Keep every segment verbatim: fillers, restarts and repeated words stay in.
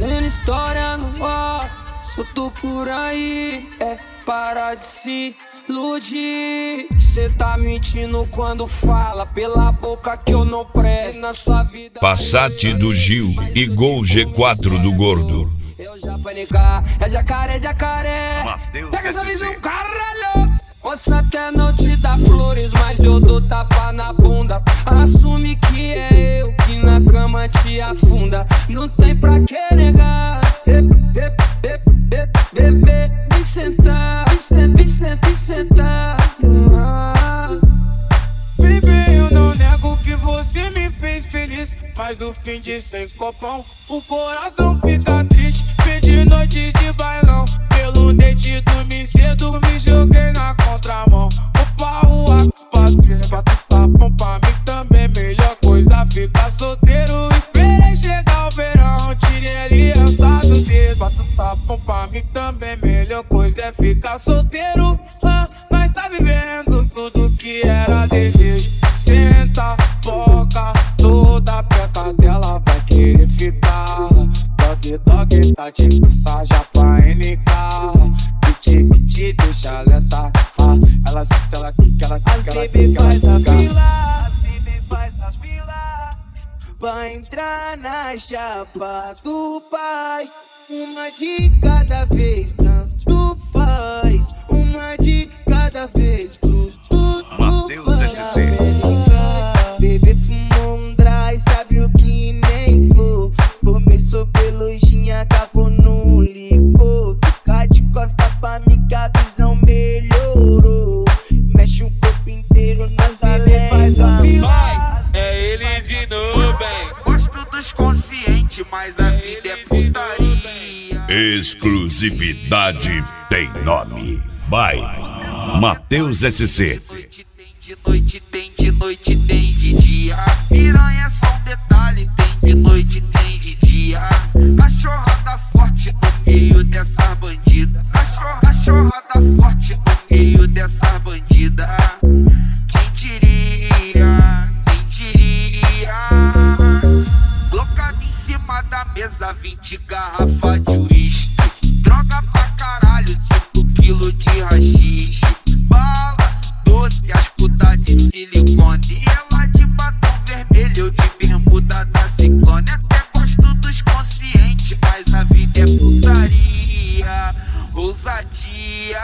Fazendo história no off, solto por aí. É para de se iludir. Cê tá mentindo quando fala pela boca que eu não presto na sua vida. Passat do Gil e Gol G quatro do Gordo. Eu já panicar, é jacaré, jacaré. Matheus Pega essa S C. visão, caralho. Posso até não te dar flores, mas eu dou tapa na bunda. Assume que é eu que na cama te afunda. Não tem pra que negar. Bebê, vem sentar, vem sentar, vem sentar, vem sentar. Baby, eu não nego que você me fez feliz, mas no fim de sem copão o coração fica triste. Pedi noite de bailão, pelo dente dormi cedo, me joguei na contramão. Opa, o ato parceiro, bota tapão pra mim também. Melhor coisa ficar solteiro. Esperei chegar o verão, tirei aliança do dedo. Bota tapão pra mim também. Melhor coisa é ficar solteiro. Ah, nós tá vivendo tudo que era desejo. Senta, boca, toda perto dela vai querer ficar. Dog, dog, tá de passagem pra N K. Que te, que te deixa lenta. Ah, ela senta, ela quica, ela quica, ela quica, ela quica. As baby faz a fila, as baby faz as fila pra entrar na chapa do pai. Uma de cada vez, tanto faz. Uma de cada vez, tudo, tudo. Matheus S C. Bebê fumou um dry, sabe o que nem for. Começou pelo gin, acabou no licor. Fica de costa pra mim que a visão melhorou. Mexe o corpo inteiro nas bebê faz a fila. É ele de novo, bem. Gosto dos conscientes, mas a vida é putaria. Exclusividade tem nome. Vai, Matheus S C. De noite tem, de noite tem de dia. Piranha é só um detalhe, tem de noite tem de dia. Cachorrada forte no meio dessa bandida. Cachorra, cachorrada forte no meio dessa bandida. Quem diria, quem diria? Colocado em cima da mesa, vinte garrafas de uísque. Droga pra caralho, cinco quilos de rachixe. Bala doce, as putas de silicone. E ela de batom vermelho, eu de bermuda da Ciclone. Até gosto dos conscientes, mas a vida é putaria, ousadia.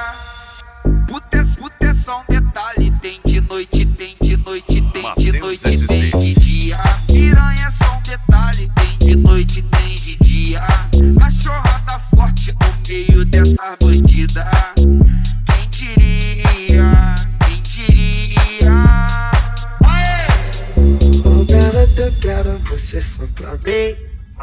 Puta é, puta é só um detalhe, tem de noite, tem de noite, tem de Matheus noite, S C. tem de dia. Piranha é só um detalhe, tem de noite, tem de dia. Cachorrada forte no meio dessa bandida. Quem diria, quem diria? Aê! Oh garota, eu quero você só pra mim.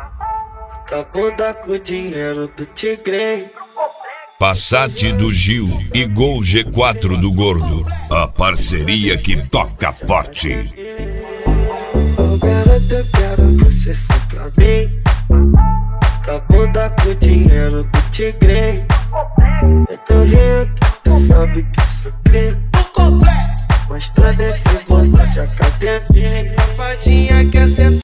Tá bunda com o dinheiro do tigre. Passat do Gil e Gol G quatro do Gordo. A parceria que toca forte. Oh garota, eu quero você só pra mim. Tá bunda com o dinheiro do tigre. Eu tô rindo, tu sabe que sou crente. Mas tá nesse botão de academia. Safadinha quer sentar.